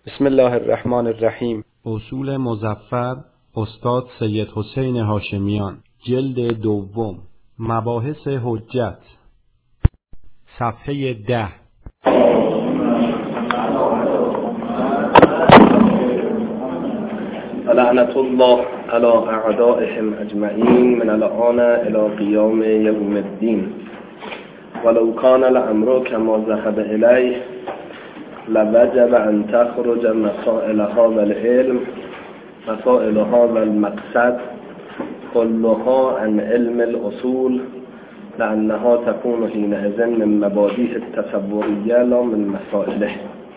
بسم الله الرحمن الرحیم. اصول مظفر استاد سید حسین هاشمیان، جلد دوم، مباحث حجت، صفحه 10. لعنت الله علی اعدائهم اجمعین من الآن الی قیام یوم الدین ولو کان الامر کما ذهب الیه لوجب ان تخرج مسائل هذا العلم مسائل هذا المقصد كلها عن علم الاصول لانها تكون حينئذ من مبادئ التصورية لا من مسائله.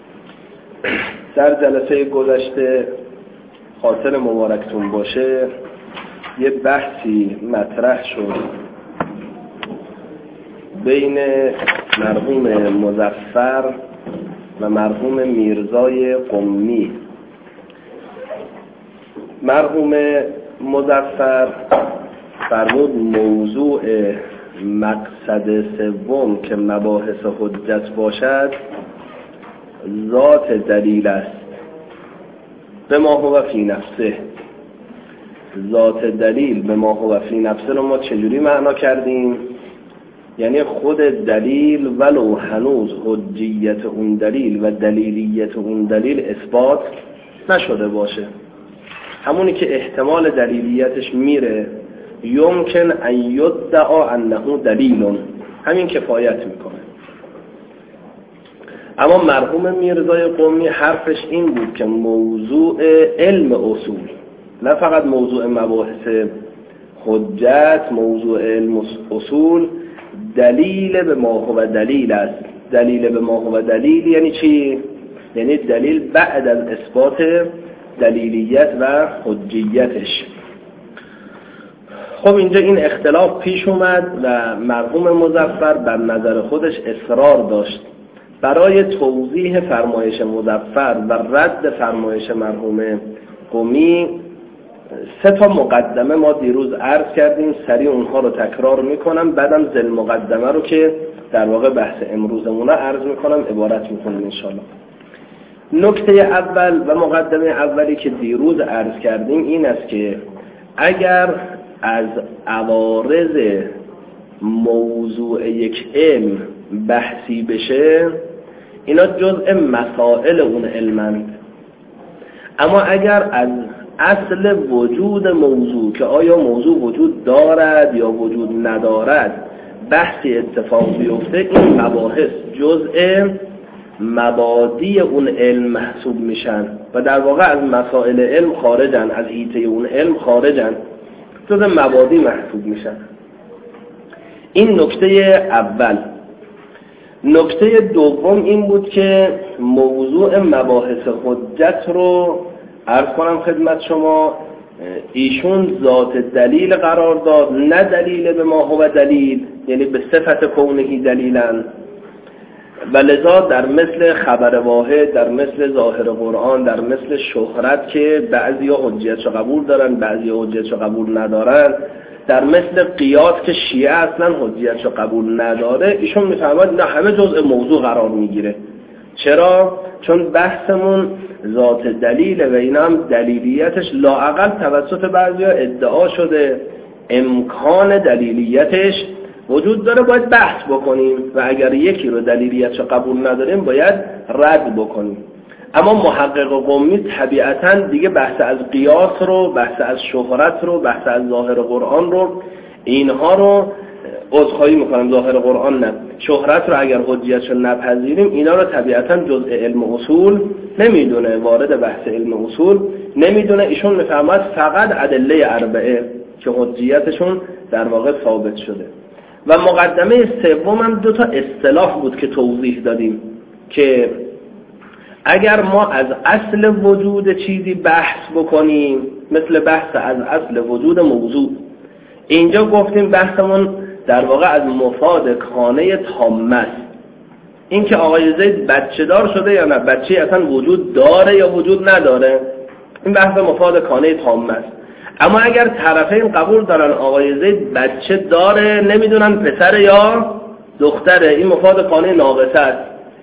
در جلسه گذشته خاطر مبارکتون باشه یه بحثی مطرح شد بین مرحوم مظفر و مرحوم میرزای قمی. مرحوم مظفر فرمود موضوع مقصد سوم که مباحث حجت باشد ذات دلیل است به ما هو فی نفسه. ذات دلیل به ما هو فی نفسه رو ما چجوری معنا کردیم؟ یعنی خود دلیل ولو هنوز حجیت اون دلیل و دلیلیت اون دلیل اثبات نشده باشه، همونی که احتمال دلیلیتش میره، یمکن ان یدعا انه دلیل، همین کفایت میکنه. اما مرحوم میرزای قمی حرفش این بود که موضوع علم اصول، نه فقط موضوع مباحث حجت، موضوع علم اصول دلیل به ما هو دلیل است. دلیل به ما هو دلیل یعنی چی؟ یعنی دلیل بعد از اثبات دلیلیت و حجیتش. خب اینجا این اختلاف پیش اومد و مرحوم مظفر بر نظر خودش اصرار داشت برای توضیح فرمایش مظفر و رد فرمایش مرحوم قمی. 3 مقدمه ما دیروز عرض کردیم، سریع اونها رو تکرار میکنم، بعدم ذل مقدمه رو که در واقع بحث امروزمونه عرض میکنم عبارت میکنم انشالله. نکته اول و مقدمه اولی که دیروز عرض کردیم این است که اگر از عوارض موضوع یک علم بحثی بشه اینا جزء مسائل اون علمند، اما اگر از اصل وجود موضوع که آیا موضوع وجود دارد یا وجود ندارد بحثی اتفاق بیفته، این مباحث جزء مبادی اون علم محسوب میشن و در واقع از مسائل علم خارجن، از حیطه اون علم خارجن، جزء مبادی محسوب میشن. این نکته اول. نکته دوم این بود که موضوع مباحث حجت رو عرض کنم خدمت شما، ایشون ذات دلیل قرار داد، نه دلیل به ما هو دلیل، یعنی به صفت کونهی دلیلن، و لذا در مثل خبر واحد، در مثل ظاهر قرآن، در مثل شهرت که بعضی ها حجیتشو قبول دارن بعضی ها حجیتشو قبول ندارن، در مثل قیاس که شیعه اصلا حجیتشو قبول نداره، ایشون میفهمد نه همه جزء موضوع قرار میگیره. چرا؟ چون بحثمون ذات دلیله و اینا هم دلیلیتش لااقل توسط بعضیا ادعا شده امکان دلیلیتش وجود داره، باید بحث بکنیم و اگر یکی رو دلیلیتش قبول نداریم باید رد بکنیم. اما محقق قمی طبیعتاً دیگه بحث از قیاس رو، بحث از شهرت رو، بحث از ظاهر قرآن رو، اینها رو عذرخواهی میکنم، ظاهر قرآن نه، شهرت رو اگر حجیتشو نپذیریم اینا رو طبیعتاً جزء علم اصول نمیدونه، وارد بحث علم اصول نمیدونه. ایشون میفهمد فقط ادله اربعه که حجیتشون در واقع ثابت شده. و مقدمه سوم هم 2 اصطلاح بود که توضیح دادیم که اگر ما از اصل وجود چیزی بحث بکنیم، مثل بحث از اصل وجود موضوع، اینجا گفتیم بحثمون در واقع از مفاد کانه تامه است، این که آقای زید بچه دار شده یا نه، بچه اصلا وجود داره یا وجود نداره، این بحث مفاد کانه تامه است. اما اگر طرفین قبول دارن آقای زید بچه داره، نمیدونن پسر یا دختره، این مفاد کانه ناقصه است.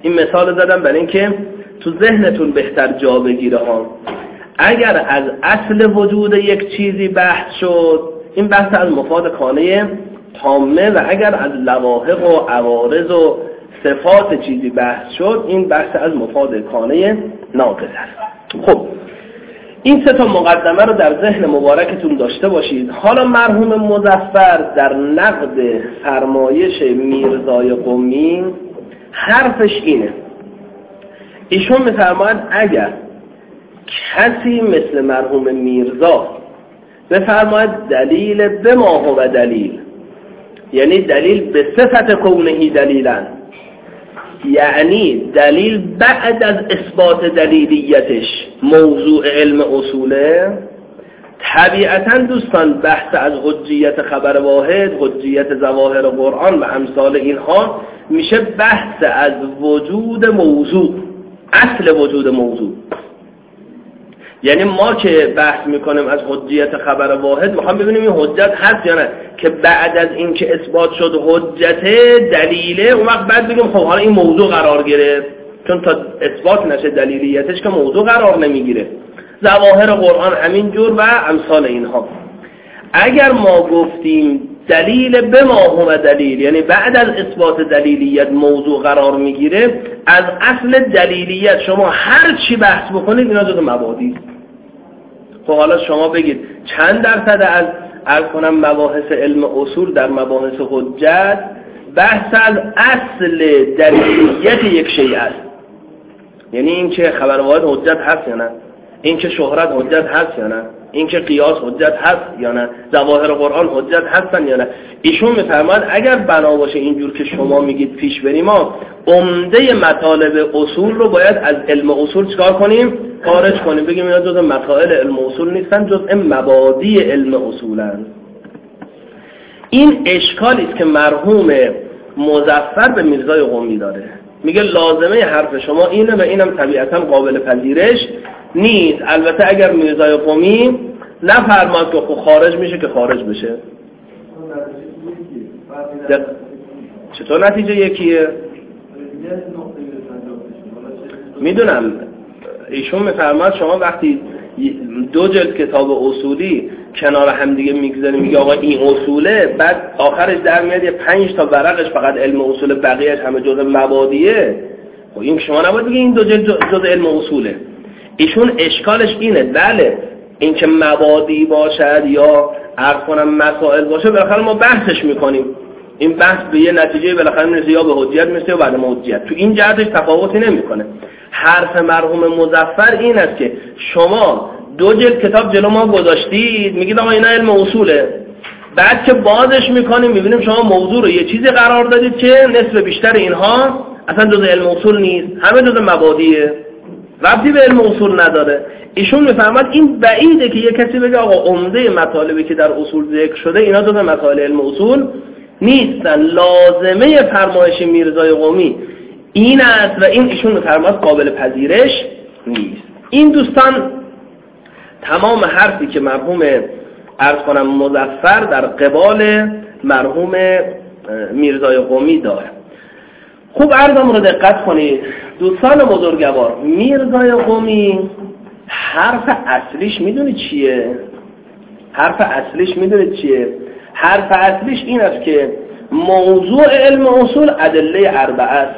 این مثال زدم برای اینکه تو ذهنتون بهتر جا بگیره ها. اگر از اصل وجود یک چیزی بحث شد، این بحث از مفاد کانه تامه، و اگر از لواحق و عوارض و صفات چیزی بحث شد، این بحث از مفاد کانه ناقص است. خب این سه تا مقدمه رو در ذهن مبارکتون داشته باشید. حالا مرحوم مظفر در نقد فرمایش میرزای قمی حرفش اینه، ایشون میفرماید اگر کسی مثل مرحوم میرزا بفرماید دلیل به ما هو دلیل، یعنی دلیل به صفت کونهی دلیلن، یعنی دلیل بعد از اثبات دلیلیتش موضوع علم اصوله، طبیعتاً دوستان بحث از حجیت خبر واحد، حجیت ظواهر قرآن و امثال اینها میشه بحث از وجود موضوع، اصل وجود موضوع. یعنی ما که بحث میکنیم از حجیت خبر واحد، میخوام ببینیم این حجت هست یا نه، که بعد از این که اثبات شد حجت دلیله، اون وقت بعد بگیم خب حالا این موضوع قرار گرفت، چون تا اثبات نشه دلیلیتش که موضوع قرار نمیگیره. ظواهر قرآن همینجور و امثال اینها. اگر ما گفتیم دلیل به ما هو دلیل، یعنی بعد از اثبات دلیلیت موضوع قرار میگیره، از اصل دلیلیت شما هر چی بحث بکنید اینا جزو مبادی. خب حالا شما بگید چند درصد از عرض کنم مباحث علم اصول در مباحث حجت بحث از اصل دلیلیت یک شیء است، یعنی این که خبر واحد حجت هست یا نه، این که شهرت حجت هست یا نه، این که قیاس حجت هست یا نه، ظواهر قرآن حجت هستن یا نه. ایشون میفرماید اگر بنا باشه اینجور که شما میگید پیش بریم، ما عمده مطالب اصول رو باید از علم اصول چکار کنیم؟ خارج کنیم، بگیم اینا جزء مسائل علم اصول نیستن، جزء مبادی علم اصولن. این اشکالی است که مرحوم مظفر به میرزای قمی داره. میگه لازمه حرف شما اینه و اینم طبیعتا قابل پذیرش نیست. البته اگر میرزای قمی نفرماد که خارج میشه که خارج بشه. چطور نتیجه یکیه؟ میدونم ایشون میفرماد شما وقتی دو جلد کتاب اصولی کنار هم دیگه میگذاریم، میگه آقا این اصوله، بعد آخرش در میاد 5 تا ورقش فقط علم اصول، بقیه‌اش همه جزء مبادیه. خب این شما نباید بگید این دو جلد جزء علم اصوله. ایشون اشکالش اینه، بله این که مبادی باشد یا عرض کنم مسائل باشه بالاخره ما بحثش میکنیم، این بحث به یه نتیجه بالاخره میرسه، یا به حجیت میرسه یا بعد حجیت، تو این جهتش تفاوتی نمیکنه. حرف مرحوم مظفر این است که شما 2 جلد کتاب جلو ما گذاشتید، میگید آقا اینا علم اصوله، بعد که بازش میکنیم میبینیم شما موضوع رو یه چیزی قرار دادید که نصف بیشتر اینها اصلا جزء علم اصول نیست، همه جزء مبادیه، ربطی به علم اصول نداره. ایشون میفهمد این بعیده که یه کسی بگه آقا عمده مطالبی که در اصول ذکر شده اینا جزء مسائل علم اصول نیستن. لازمه فرمایش میرزای قمی این است و این ایشون میفرماد قابل پذیرش نیست. این دوستان تمام حرفی که مرحوم عرض کنم مظفر در قبال مرحوم میرزای قمی داره. خوب عرضم رو دقت کنید دوستان بزرگوار. میرزای قمی حرف اصلیش میدونید چیه؟ حرف اصلیش این است که موضوع علم اصول ادله اربعه است.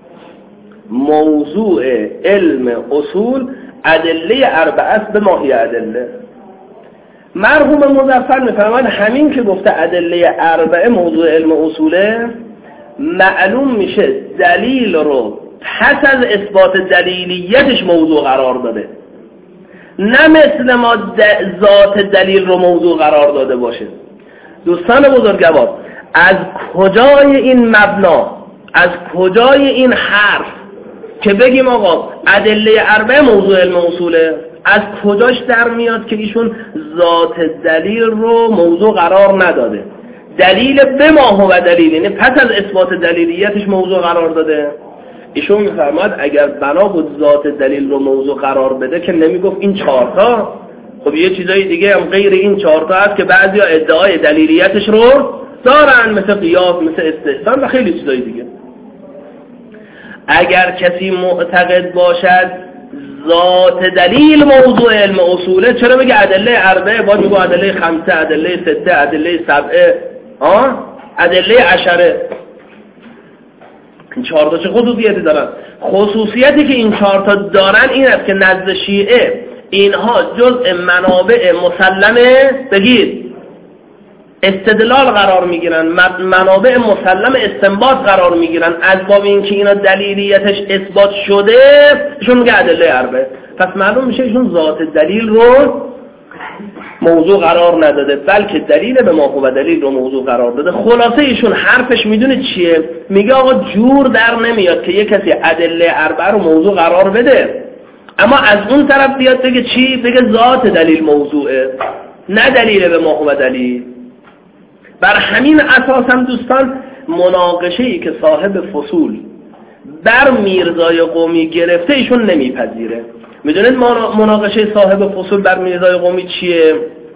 موضوع علم اصول ادله اربعه است به ماهی ادله. مرحوم مظفر میفرماید همین که گفته ادله اربعه موضوع علم اصوله، معلوم میشه دلیل رو پس از اثبات دلیلیتش موضوع قرار داده، نه مثل ما ذات دلیل رو موضوع قرار داده باشه. دوستان بزرگوار، از کجای این مبنا، از کجای این حرف که بگیم آقا ادله اربعه موضوع علم اصوله، از کجاش در میاد که ایشون ذات دلیل رو موضوع قرار نداده؟ دلیل به ما هو دلیل، یعنی پس از اثبات دلیلیتش موضوع قرار داده. ایشون میفرماد اگر بنا بود ذات دلیل رو موضوع قرار بده که نمیگفت این 4 تا. خب یه چیزای دیگه هم غیر این 4 تا هست که بعضیا ادعای دلیلیتش رو دارن، مثل قیاس، مثل استحسان و خیلی چیزای دیگه. اگر کسی معتقد باشد ذات دلیل موضوع علم اصوله، چرا میگه ادله اربعه؟ باید میگه ادله خمسه، ادله سته، ادله سبعه، ادله عشره. این 4 تا چه خصوصیتی دارن؟ خصوصیتی که این 4 تا دارن این است که نزد شیعه اینها جزء منابع مسلمه بگید استدلال قرار میگیرن، منابع مسلم استنباط قرار میگیرن، از باب اینکه اینا دلیلیتش اثبات شده ایشون میگه ادله اربعه. پس معلوم میشه ایشون ذات دلیل رو موضوع قرار نداده، بلکه دلیل به ما هو دلیل رو موضوع قرار داده. خلاصه ایشون حرفش میدونه چیه؟ میگه آقا جور در نمیاد که یه کسی ادله اربعه رو موضوع قرار بده، اما از اون طرف بیاد بگه چی؟ بگه ذات دلیل موضوعه، نه دلیل به ما هو دلیل. بر همین اساس هم دوستان مناقشه‌ای که صاحب فصول بر میرزای قومی گرفته ایشون نمیپذیره. میدونید مناقشه صاحب فصول بر میرزای قومی چیه؟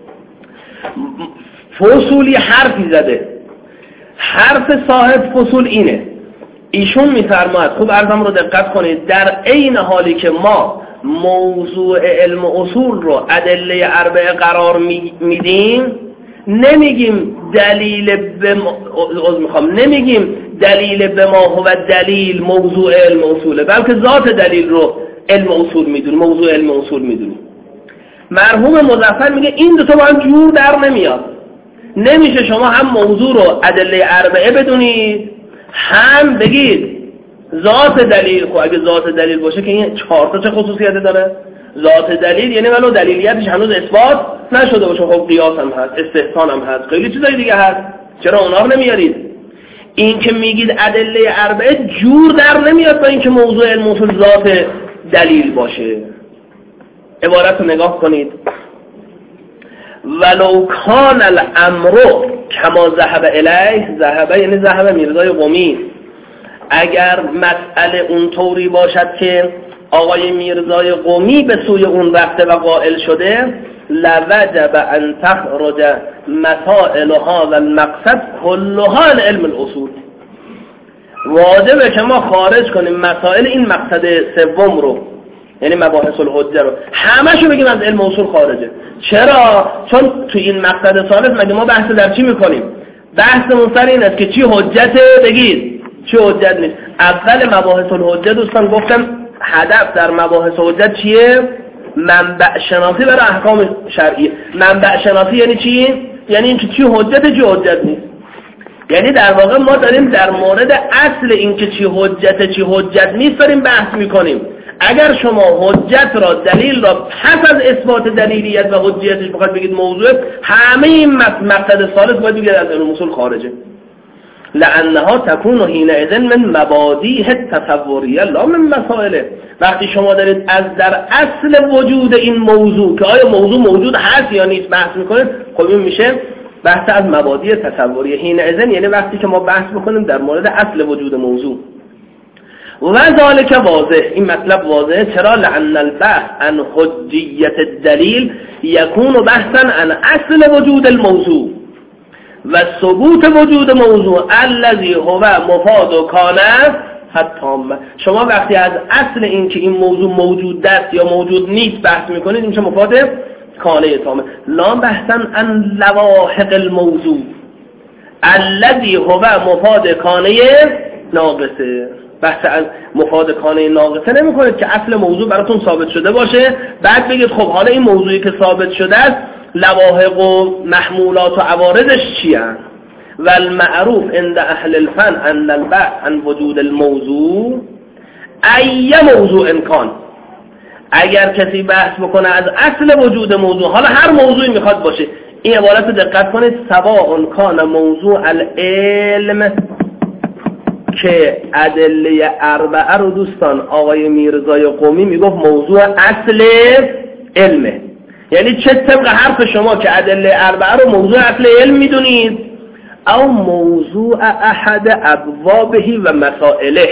فصولی حرفی زده، حرف صاحب فصول اینه، ایشون میفرماید، خوب عرضم رو دقت کنید، در عین حالی که ما موضوع علم اصول رو ادله اربعه قرار میدیم، نمیگیم دلیل به ما هو دلیل موضوع علم اصوله، بلکه ذات دلیل رو علم اصول میدونیم، موضوع علم اصول میدونیم. مرحوم مظفر میگه این دو تا با هم جور در نمیاد، نمیشه شما هم موضوع رو ادله اربعه بدونید هم بگید ذات دلیل. خب اگه ذات دلیل باشه که این 4 تا چه خصوصیتی داره؟ ذات دلیل یعنی ولو دلیلیتش هنوز اثبات نشده باشه، خب قیاس هم هست، استحسان هم هست، خیلی چیزای دیگه هست، چرا اونا رو نمیارید؟ این که میگید ادله اربعه جور در نمیاد با اینکه موضوع علم اصول ذات دلیل باشه. عبارت رو نگاه کنید، ولو کان الامر کما ذهب الیه، ذهب یعنی ذهب میرزای قمی، اگر مسئله اون طوری باشد که آقای میرزای قمی به سوی اون رفته و قائل شده، لوجب ان تخرج مسائل هذا المقصد كلها علم الاصول، واجبه که ما خارج کنیم مسائل این مقصد سوم رو، یعنی مباحث الحجه رو، همه‌شو بگیم از علم اصول خارجه. چرا؟ چون تو این مقصد ثالث مگه ما بحث در چی میکنیم؟ بحثمون سر این است که چی حجته، بگید چی حجت نیست. اول مباحث الحجه دوستان گفتم هدف در مباحث حجت چیه؟ منبع شناسی برای احکام شرعی. منبع شناسی یعنی چی؟ یعنی این که چی حجته چی حجت نیست. یعنی در واقع ما داریم در مورد اصل این که چی حجته چی حجت نیست داریم بحث میکنیم. اگر شما حجت را دلیل را پس از اثبات دلیلیت و حجیتش بخواید بگید موضوع، همه این مقصد ثالث باید بگید از علم اصول خارجه، لانها تكون حينئذ من مبادیه التصوریه لا من مسائله. وقتی شما دارید از در اصل وجود این موضوع که آیا موضوع موجود هست یا نیست بحث میکنید، خب این میشه بحث از مبادی تصوریه. حينئذ یعنی وقتی که ما بحث بکنیم در مورد اصل وجود موضوع. و ذالک واضح، این مطلب واضحه. چرا؟ لأن البحث عن حجیت الدلیل یکون بحثا عن اصل وجود الموضوع و ثبوت وجود موضوع الذي هو مفاد کانه حتی. شما وقتی از اصل این که این موضوع موجود است یا موجود نیست بحث میکنید، این میشه مفاد کانه تامه. لا بحثا عن لواحق الموضوع الذي هو مفاد کانه ناقصه. بحث از مفاد کانه ناقصه نمی کنید که اصل موضوع براتون ثابت شده باشه، بعد بگید خب حالا این موضوعی که ثابت شده است لواحق و محمولات و عوارضش چی هست؟ و المعروف عند اهل الفن ان البحث عن وجود الموضوع ای موضوع امکان. اگر کسی بحث بکنه از اصل وجود موضوع، حالا هر موضوعی میخواد باشه، این عبارت رو دقت کنید، سواء کان موضوع العلم، که ادله اربعه رو دوستان آقای میرزای قمی میگفت موضوع اصل علمه، یعنی چه طبق حرف شما که ادله اربعه رو موضوع اصل علم میدونید، او موضوع احد ابوابه و مسائله.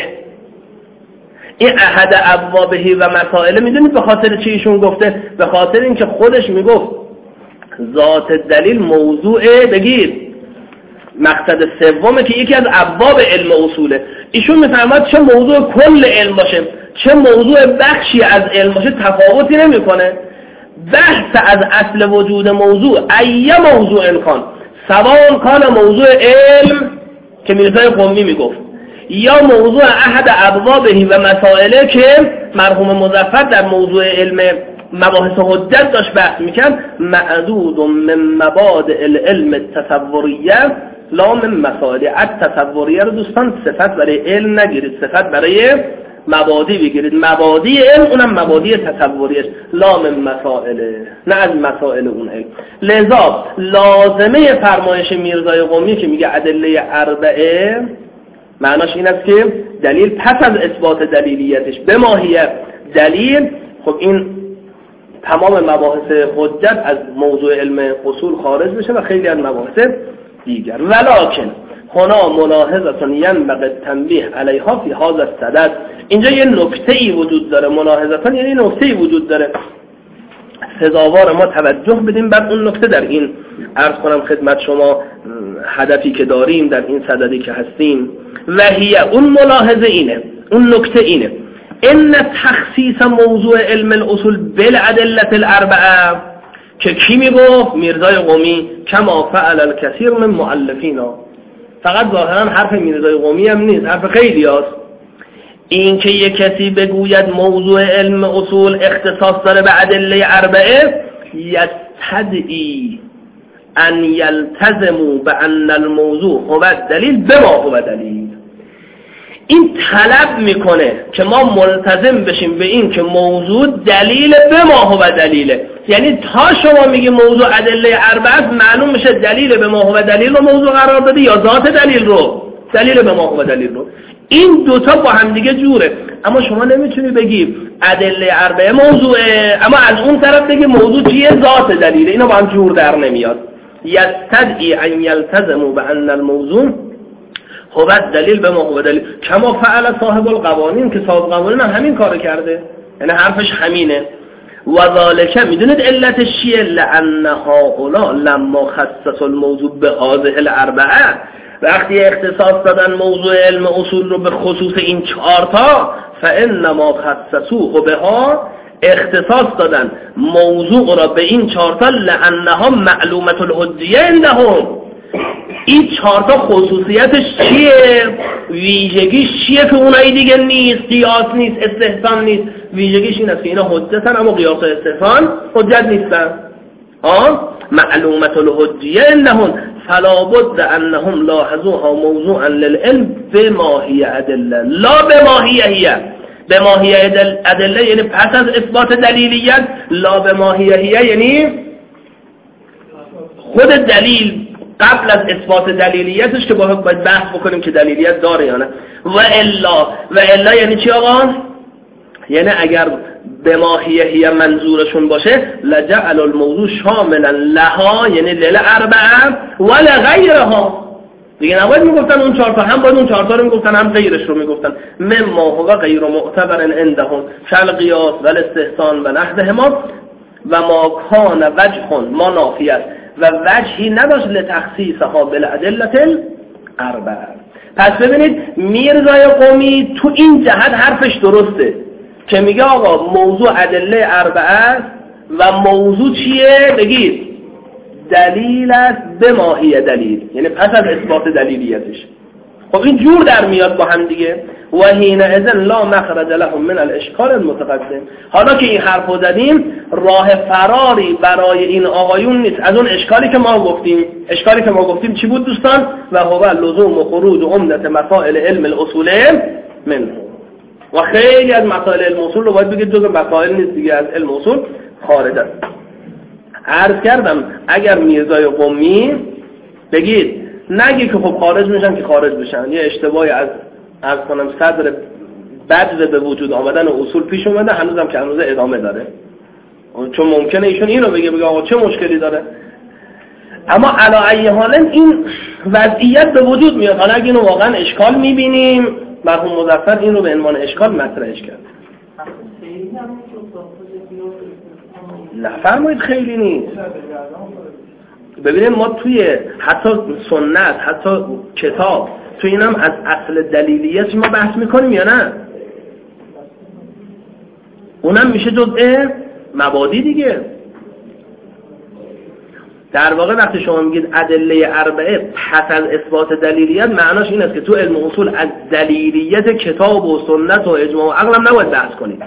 این احد ابوابه و مسائله میدونید به خاطر چی ایشون گفته؟ به خاطر اینکه خودش میگفت ذات دلیل موضوع، بگید مقصد سومه که یکی از ابواب علم اصوله. ایشون میفرماد چه موضوع کل علم باشه چه موضوع بخشی از علم باشه تفاوتی نمیکنه. بحث از اصل وجود موضوع ای موضوع کان، سواء کان موضوع علم که میرزای قمی میگفت یا موضوع احد ابوابه و مسائله که مرحوم مظفر در موضوع علم مباحث حجت داشت بحث میکرد، معدود من مبادئ العلم التصوریه لا من مسائل. التصوریه رو دوستان صفت برای علم نگیرید، صفت برای مبادی بگیرید. مبادی علم اونم مبادی تصوریش، لا من مسائل، نه از مسائل اون علم. لذا لازمه فرمایش میرزای قمی که میگه ادله اربعه، معناش این است که دلیل پس از اثبات دلیلیتش به ماهیت دلیل، خب این تمام مباحث حجت از موضوع علم اصول خارج بشه و خیلی از مباحث دیگر. ولکن هنا ملاحظه ینبغی التنبیه علیها فی هذا الصدد. اینجا یه نکته‌ای وجود داره، ملاحظه یعنی نکته‌ای وجود داره، سزاوار ما توجه بدیم بر اون نکته. در این عرض کنم خدمت شما هدفی که داریم در این صددی که هستیم و هی، اون ملاحظه اینه، اون نکته اینه، ان تخصیص موضوع علم الاصول بالادله الاربعه که کی میگفت؟ میرزای قمی. کما فعل الکثیر من مؤلفینا. فقط ظاهرا حرف میرزای قمی هم نیست، حرف خیلی هست. این که یک کسی بگوید موضوع علم اصول اختصاص داره به ادله اربعه، یستدعی ان یلتزموا بان الموضوع هو دلیل بما هو دلیل. این طلب میکنه که ما ملتزم بشیم به این که موضوع دلیل به ما هو دلیله. یعنی تا شما میگی موضوع ادله اربعه، معلوم میشه دلیل به ما هو دلیل رو موضوع قرار داده یا ذات دلیل رو، دلیل به ما هو دلیل رو. این دوتا با هم دیگه جوره. اما شما نمیتونی بگی ادله اربعه موضوعه اما از اون طرف بگی موضوع چیه؟ ذات دلیله. اینا با هم جور در نمیاد. یستدعی ان یلتزموا بان الموضوع هو دلیل به ما هو دلیل کما فعل صاحب القوانین، که صاحب قوانین هم همین کارو کرده، یعنی حرفش همینه. و ذالک، میدونید علتش چیه؟ لان هؤلاء لما خصصوا الموضوع بهذه الاربعه، وقتی اختصاص دادن موضوع علم اصول رو به خصوص این 4 تا، فانما خصصوه بها، اختصاص دادن موضوع را به این 4 تا، لانها معلومه الحجیه عندهم. این 4 تا خصوصیتش چیه؟ ویژگیش چیه که اونایی دیگه نیست؟ قیاس نیست، استحسان نیست. ویژگیش این است که اینا حجتن اما قیاس و استحسان حجت نیستن. معلومه الحجیه عندهم فلا بد انهم لاحظوها موضوعا للعلم بما هي ادله لا بما هي. بما هي ادله یعنی پس از اثبات دلیلیت، لا بما هي یعنی خود دلیل قبل از اثبات دلیلیتش که باید بحث بکنیم که دلیلیت داره یا نه. و الا یعنی چی آقا؟ یعنی اگر بما هي منظورشون باشه، لجعل الموضوع شاملا لها یعنی للاربعه ولا غیرها. دیگه نباید میگفتن اون 4 تا، هم باید اون 4 تا رو میگفتن هم غیرش رو میگفتن. مما هو غیر معتبر عندهم كالقياس والاستحسان و نحوهما و ما کان وجه ما نافی است و وجهی نداشت لتخصیصها بالادله الاربعه. پس ببینید میرزای قمی تو این جهت حرفش درسته که میگه آقا موضوع ادله اربعه و موضوع چیه؟ بگید دلیل است به ماهی دلیل، یعنی پس از اثبات دلیلیتش. خب این جور در میاد با هم دیگه. و حین اذن لا مخرج لهم من الاشکال المتقدم. حالا که این حرفو زدیم، راه فراری برای این آقایون نیست از اون اشکالی که ما گفتیم. اشکالی که ما گفتیم چی بود دوستان؟ و هو لزوم و خروج عمدت مسائل علم الاصول منه. و خیلی از مسائل علم اصول رو باید بگید جزء مسائل نیست دیگه، از علم اصول خارج است. عرض کردم اگر میرزای قمی بگید نگی که خب خارج میشن که خارج بشن، یه اشتباهی از کنم صدر بدو به وجود آمدن اصول پیش اومده، هنوزم که هنوز ادامه داره، چون ممکنه ایشون اینو بگه آقا چه مشکلی داره. اما علی ای حال این وضعیت به وجود میاد. حالا اگه اینو واقعا اشکال میبینیم، مرحوم مظفر این رو به عنوان اشکال مطرحش کرد. نه فرمایید خیلی نیست. ببینید ما توی حتی سنت، حتی کتاب، توی اینم از اصل دلیلیت ما بحث میکنیم یا نه؟ اونم میشه جزء مبادی دیگه. در واقع وقتی شما میگید ادله اربعه پس از اثبات دلیلیت، معناش این است که تو علم اصول از دلیلیت کتاب و سنت و اجماع و عقل هم نباید بحث کنید.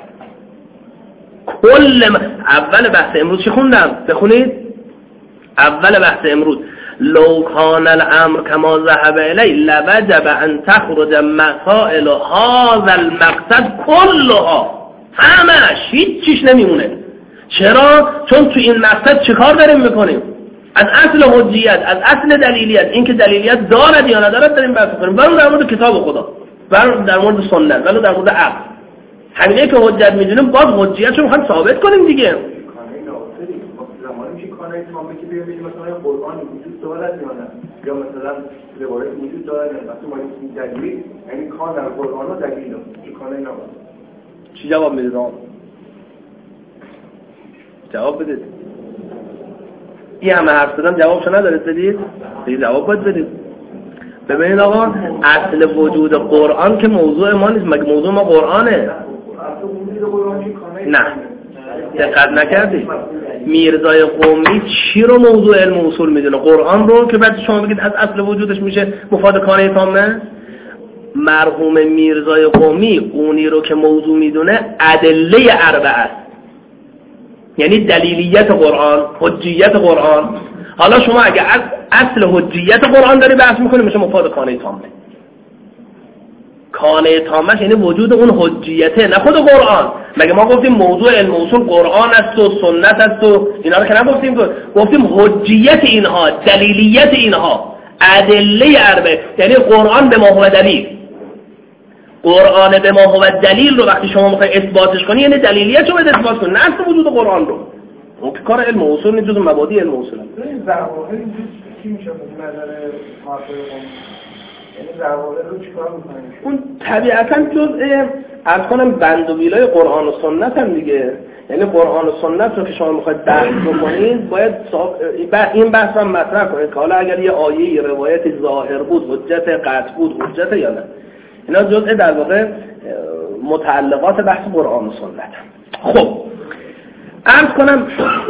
اول بحث امروز چی خوندم؟ بخونید. اول بحث امروز لو کان الامر کما ذهب الی لوجب ان تخرج مسائل هذا المقصد کلها، همش هیچ چیش نمیمونه. چرا؟ چون تو این مقصد چه کار داریم میکنیم؟ از اصل حجیت، از اصل دلیلیت، این که دلیلیت دارد یا ندارد داریم بحث کنیم. برای در مورد کتاب خدا، برای در مورد سنت، برای در مورد عقل. همینه که حجت میدونیم باز حجیت رو میخوایم ثابت کنیم دیگه. زمانی که کانال تامه که بگیم مثلا قرآن وجود دارد یا نه، یا مثلا روایت وجود دارد یا نه، وقتی ما این دلیل یعنی کان در قرآن و دلیل این کانال نبود. چی جواب میدید آن؟ جواب بدید. این همه حرف زدم جوابشو ندارید بدید؟ دیگه جواب باید بدید. ببینید آقا، اصل وجود قرآن که موضوع ما نیست. مگه موضوع ما قرآنه؟ نه، دقت نکردید. میرزای قومی چی رو موضوع علم اصول میدونه؟ قرآن رو که بعد شما بگید از اصل وجودش میشه مفاد کانه تامه. مرحوم میرزای قومی اونی رو که موضوع میدونه ادله اربعه است، یعنی دلیلیت قرآن، حجیت قرآن. حالا شما اگه از اصل حجیت قرآن داری بحث میکنی میشه مفاد کانه تامه. کانه تامش یعنی وجود اون حجیته، نه خود قرآن. مگه ما گفتیم موضوع علم اصول قرآن است و سنت است و اینا رو که نگفتیم؟ گفتیم حجیت اینها، دلیلیت اینها، ادله اربعه، یعنی قرآن به ما هو دلیل. قرآن به ما هو دلیل رو وقتی شما میخوای اثباتش کنی یعنی دلیلیت رو باید اثبات کنی، نه اصل وجود قرآن رو. اون که کار علم اصول نیست، جز مبادی علم اصول است. این ضوابط چی میشه به نظر معاصر قوم؟ یعنی ضوابط رو چیکار می‌کنیم؟ اون طبیعتاً جزء از کنم بند و بیلای قرآن و سنت هم دیگه. یعنی قرآن و سنت رو که شما میخواید بحث بکنید باید این بحث هم مطرح کنید که حالا اگر یه آیه روایت ظاهر بود حجت قطع بود حجت یا نه. اینا جزء در واقع متعلقات بحث قرآن و سنت. خب عرض کنم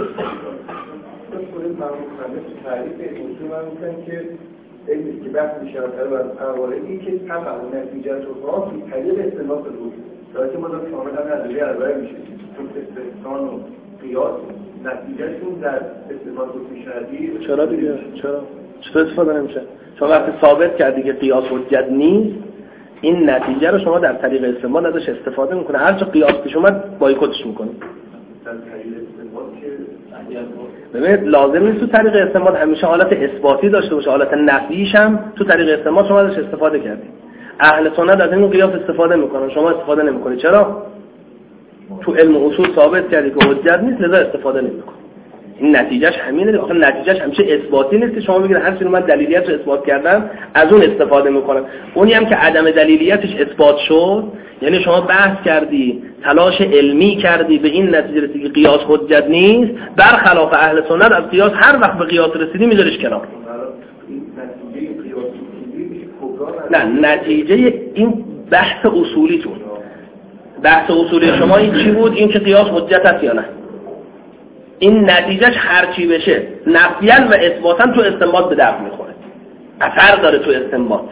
که این که بحث میشه در قواعدی که طبعا نتیجه رو خاص طریق استنباط بود. که ما داریم شامل هم نداره اربعه میشه. چون استثنان و قیاس نتیجهشون در استنباط رو میشه. چرا دیگه؟ چرا استفاده نمیشه؟ شما وقتی ثابت کردی که قیاس حجت نیست، این نتیجه رو شما در طریق استنباط ازش استفاده میکنه. هر جا قیاس پیش اومد بایکوتش میکنه. در طریق استنباط که ببینید لازم نیست تو طریق استنباط همیشه حالت اثباتی داشته باشه، حالت نفیش هم تو طریق استنباط شما ازش استفاده کردید. اهل سنت از این قیاس استفاده میکنن، شما استفاده نمیکنید. چرا؟ تو علم اصول ثابت کردی که حجت نیست، لذا استفاده نمیکنید. این نتیجهش همینه. آخه نتیجهش همیشه اثباتی نیست که شما بگید هر چیزی من دلیلیت رو اثبات کردم از اون استفاده میکنم. اونی هم که عدم دلیلیتش اثبات شد، یعنی شما بحث کردی، تلاش علمی کردی، به این نتیجه رسیدی که قیاس حجت نیست، برخلاف اهل سنت از قیاس هر وقت به قیاس رسیدی میذاریش کنار. نه، نتیجه این بحث اصولیتون، بحث اصولی شما این چی بود؟ این که قیاس حجت است یا نه. این نتیجهش هر چی بشه نفیاً و اثباتاً تو استنباط به درد میخوره، اثر داره تو استنباط.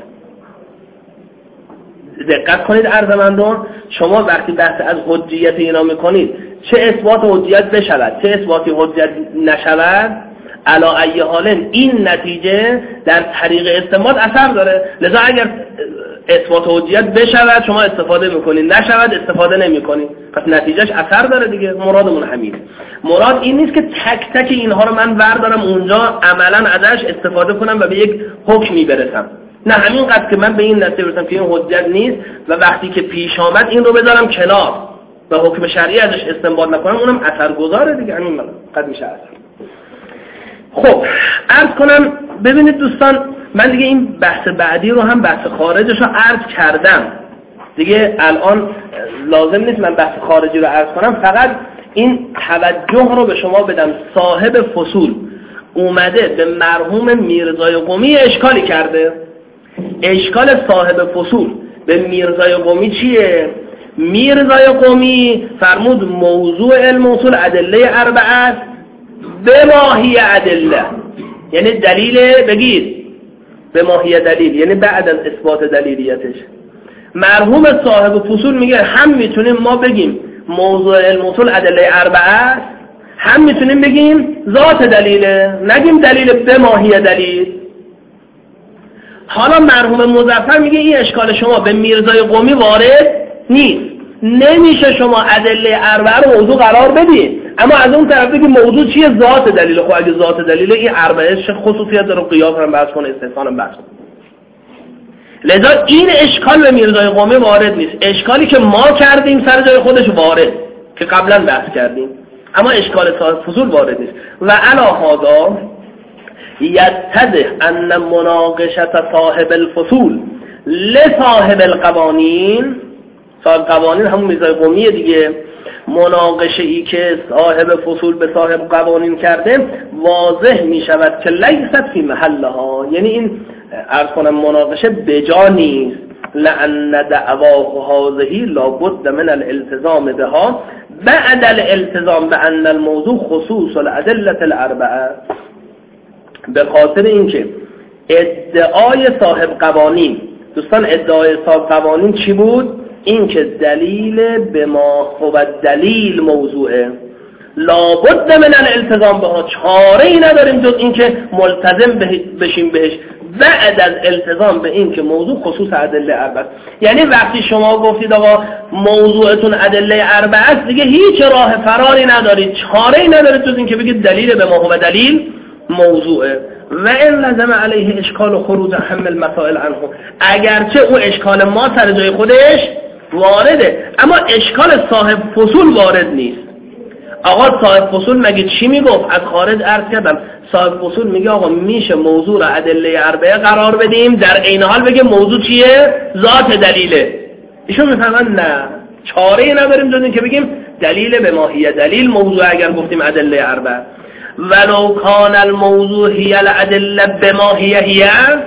دقت کنید ارجمندان، شما وقتی بحث از حجیت اینا میکنید، چه اثبات حجیت بشود چه اثباتی حجت نشود، علا ای حال این نتیجه در طریق استنباط اثر داره. لذا اگر اثبات حجیت بشود شما استفاده میکنید، نشود استفاده نمیکنید، پس نتیجهش اثر داره دیگه. مرادمون همینه. مراد این نیست که تک تک اینها رو من بردارم اونجا عملا ازش استفاده کنم و به یک حکمی برسم. نه، همینقدر که من به این نتیجه برسم که این حجت نیست و وقتی که پیش آمد این رو بذارم کنار و حکم شرعی ازش استنباط نکنم، اونم اثرگذاره دیگه. همین قد میشه اثر. خب عرض کنم، ببینید دوستان، من دیگه این بحث بعدی رو هم بحث خارجش رو عرض کردم دیگه. الان لازم نیست من بحث خارجی رو عرض کنم، فقط این توجه رو به شما بدم. صاحب فصول اومده به مرحوم میرزای قمی اشکالی کرده. اشکال صاحب فصول به میرزای قمی چیه؟ میرزای قمی فرمود موضوع علم اصول ادله اربعه است به ماهی ادله، یعنی دلیل بگید به ماهی دلیل، یعنی بعد از اثبات دلیلیتش. مرحوم صاحب فصول میگه هم میتونیم ما بگیم موضوع علم اصول ادله اربعه است، هم میتونیم بگیم ذات دلیله، نگیم دلیل به ماهی دلیل. حالا مرحوم مظفر میگه این اشکال شما به میرزای قمی وارد نیست، نمیشه شما ادله اربعه رو موضوع قرار بدید، اما از اون طرف بگید موضوع چیه؟ ذات دلیل. خب اگه ذات دلیل این اربعه چه خصوصیت داره؟ قیاس هم بحث کنه، استثناء هم بحث کنه. لذا این اشکال به میرزای قمی وارد نیست. اشکالی که ما کردیم سر جای خودش وارد که قبلا بحث کردیم، اما اشکال صاحب فصول وارد نیست. و علی هذا یتضح ان مناقشه صاحب الفصول لصاحب القوانین، صاحب قوانین همون میرزای قمیه دیگه، مناقشه ای که صاحب فصول به صاحب قوانین کرده واضح می شود که لیست فی محلها، یعنی این عرض کنم مناقشه بجا نیست. لأن دعواه هذه لابد من الالتزام بها بعد الالتزام بأن الموضوع خصوص الادله الاربعه، به خاطر اینکه ادعای صاحب قوانین، دوستان ادعای صاحب قوانین چی بود؟ این که دلیل به ما هو دلیل موضوعه، لابد من الالتزام بها، چاره ای نداریم جز این که ملتزم بشیم بهش بعد از التزام به این که موضوع خصوص ادله اربعه. یعنی وقتی شما گفتید آقا موضوعتون ادله اربعه است، دیگه هیچ راه فراری ندارید، چاره ای ندارید جز این که بگید دلیل به ما هو دلیل موضوعه. و این لزم علیه اشکال و خروج اهم المسائل عنه، اگرچه او اشکال ما سر جای خودش وارده، اما اشکال صاحب فصول وارد نیست. آقا صاحب فصول مگه چی میگفت؟ از خارج عرض کردم صاحب فصول میگه آقا میشه موضوع را ادله اربعه قرار بدیم، در عین حال بگه موضوع چیه؟ ذات دلیله. ایشون میفهمن نه، چاره ای نداریم جز این که بگیم دلیل به ماهی دلیل موضوع، اگر گفتیم ادله اربعه. ولو کان الموضوع هی الادله بما هی،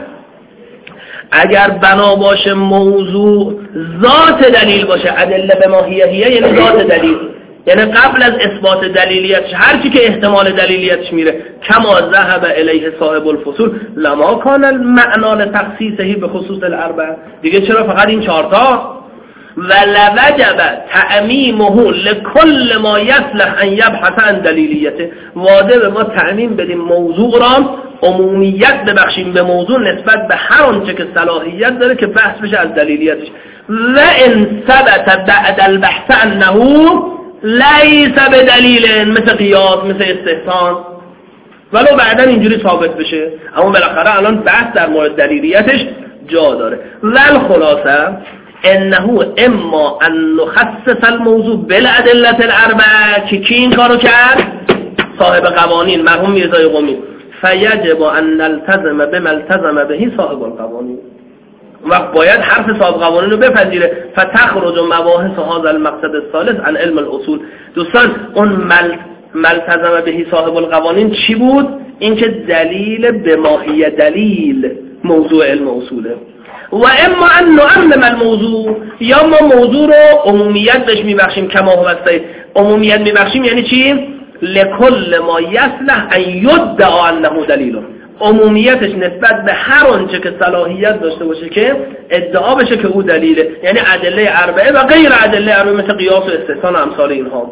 اگر بنا باشه موضوع ذات دلیل باشه، ادله بما هی یعنی ذات دلیل، یعنی قبل از اثبات دلیلیتش هر چی که احتمال دلیلیتش میره، کما ذهب الیه صاحب الفصول لما کان المعنى لتخصیصه به خصوص الاربعه، دیگه چرا فقط این چهار تا؟ ولوجب تعمیمه لكل ما يصلح ان يبحث عن دلیلیته، واجب ما تعمیم بدیم موضوع را، عمومیت ببخشیم به موضوع نسبت به هر آنچه که صلاحیت داره که بحث بشه از دلیلیتش. و ان ثبت بعد البحث انه لیس بدلیل، مثل قیاس، مثل استحسان، ولو بعدا اینجوری ثابت بشه، اما بالاخره الان بحث در مورد دلیلیتش جا داره. والخلاصه انه اما ان نخصص الموضوع بالادله الاربعه، که کی این کارو کرد؟ صاحب قوانین مرحوم میرزای قمی. فیجب ان نلتزم بما التزم به صاحب القوانین، و باید حرف صاحب قوانین رو بپذیره. فتخرج مباحث هذا المقصد الثالث عن علم الاصول. دوستان اون ملتزم به صاحب القوانین چی بود؟ این که دلیل به ماهی دلیل موضوع علم اصوله. و اما ان نعمم الموضوع، یا ما موضوع رو عمومیت بهش میبخشیم، کما هو الصحیح. عمومیت میبخشیم یعنی چی؟ لکل ما یصلح ان یدعا انه دلیل، عمومیتش نسبت به هر آنچه که صلاحیت داشته باشه که ادعا بشه که او دلیله، یعنی ادله اربعه و غیر ادله اربعه مثل قیاس و استحسان و امثال اینها.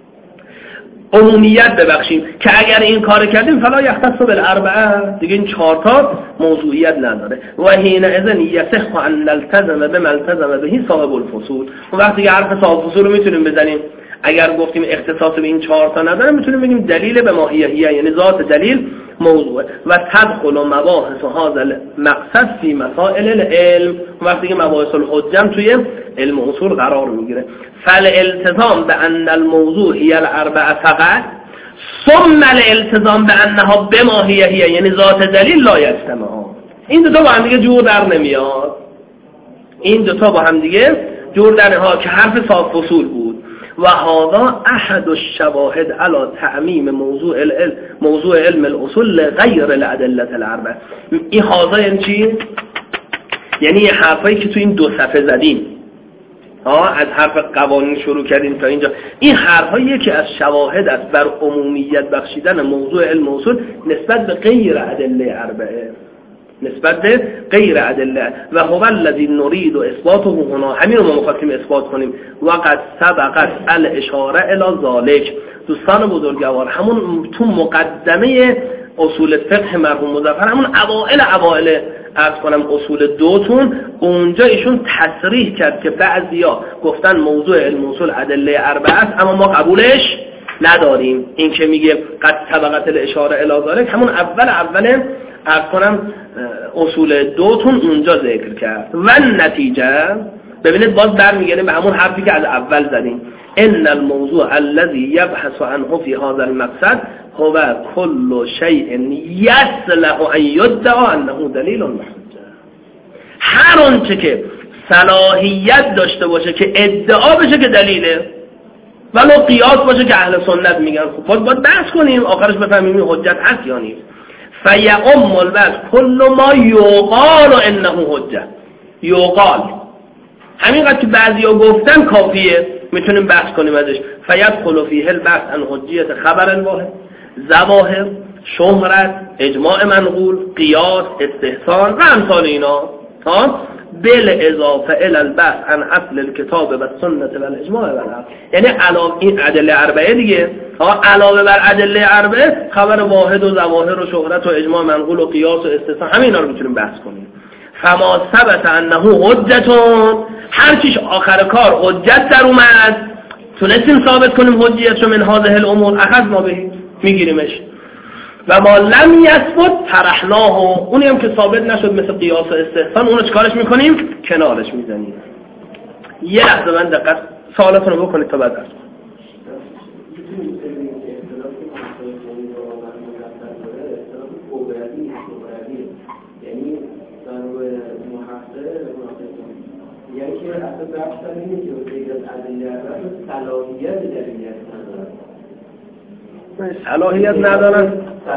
عمومیت ببخشیم که اگر این کار کردیم فلا یختص بالاربعه، دیگه این چهار تا موضوعیت نداره. و حین اذن یصح ان نلتزم بما التزم به صاحب الفصول، اون وقتی که حرف صاحب فصول رو میتونیم بزنیم، اگر گفتیم اختصاص به این چهار تا نداره میتونیم بگیم دلیل به ماهیه، یعنی ذات دلیل موضوع. و تدخل مباحث هذا المقصد فی مسائل العلم، وقتی که مباحث الحجم توی علم اصول قرار میگیره. فالالتزام بان الموضوع هی الاربعه فقط، ثم الالتزام بانها بما هی یعنی ذات دلیل لا یجتمعان. این دو تا با هم دیگه جور در نمیاد، این دو تا با هم دیگه جور در نمیاد که حرف صاحب فصول بود. و هذا احد الشواهد على تعمیم موضوع علم الاصول غیر الادله الاربعه. این هذا یعنی چی؟ یعنی یه حرفایی که تو این 2 صفحه زدیم، از حرف قوانین شروع کردیم تا اینجا، این حرفایی که از شواهد است بر عمومیت بخشیدن موضوع علم اصول نسبت به غیر ادله اربعه، نسبت به غیر ادله. و هو الذی نريد اثباته هنا، همین رو ما می‌خواستیم اثبات کنیم. و قد سبقت الاشاره الی ذلک. دوستان بزرگوار، همون تو مقدمه اصول فقه مرحوم مظفر، همون اوائل عرض کنم اصول 2 اونجا ایشون تصریح کرد که بعضیا گفتن موضوع علم اصول ادله اربعه است، اما ما قبولش نداریم. این که میگه قد سبقت الاشاره الی ذلک، همون اول عرض کنم اصول 2 اونجا ذکر کرد. و نتیجه ببینید باز برمیگردیم به همون حرفی که از اول زدیم، ان الموضوع الذي يبحث عنه في هذا المقصد هو كل شيء يصلح ان يدعى انه دلیل محجه. هر آنچه که صلاحیت داشته باشه که ادعا بشه که دلیله، ولو قیاس باشه که اهل سنت میگن خب باید بحث کنیم آخرش بفهمیم این حجت هست یا نیست. فیعم البحث کل ما یقال انه حجه. یقال همینقدر که بعضیا گفتن کافیه، میتونیم بحث کنیم ازش. فیدخل فیه البحث عن حجیت خبر الواحد، ظواهر، شهرت، اجماع منقول، قیاس، استحسان و امثال اینا، بل اضافه الى البحث عن اصل الكتاب و سنت و الاجماع و العقل. یعنی علاوه این ادله اربعه دیگه، علاوه بر ادله اربعه خبر واحد و ظواهر و شهرت و اجماع منقول و قیاس و استحسان، همین اینا رو میتونیم بحث کنیم. فما ثبت انه حجتون، هر چیش آخر کار حجت در اومد، تونستیم ثابت کنیم حجیتشو من هذه الامور اخذنا به، میگیریمش. و ما لم یثبت طرحناه، اونی هم که ثابت نشد مثل قیاس و استحسان، اونو چکارش میکنیم؟ کنارش میزنیم. یه لحظه من دقت سوالاتون رو بکنید تا بعد از یعنی که اصلا بحث اینه که غیر از ادله اربعه صلاحیت دلیلیت ندارن.